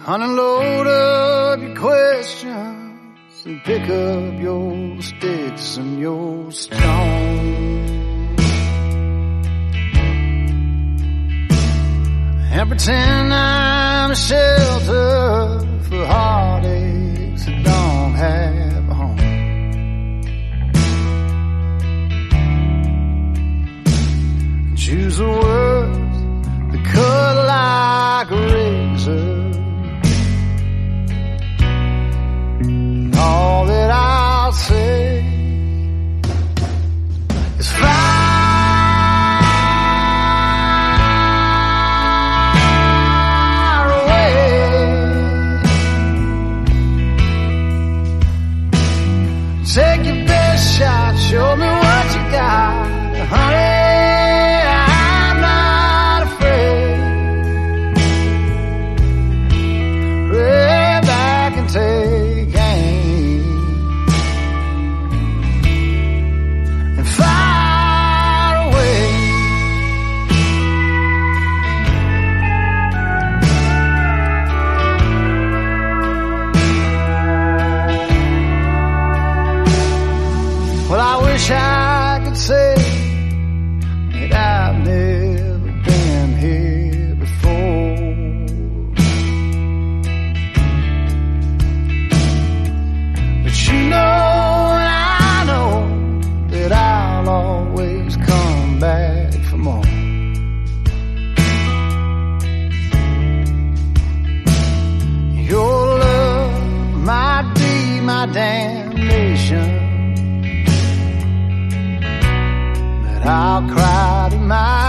Unload up your questions and pick up your sticks and your stones and pretend I'm a shelter for heartaches that don't have a home. Choose the words that cut like a razor. All that I'll say is far away. Take your best shot, show me what you got, honey. I'm not afraid. Right back and take aim. Far away. Well, I wish I could say that I've never been here before, but you know and I know that I'll always come back for more. Your love might be my damnation, but I'll cry to my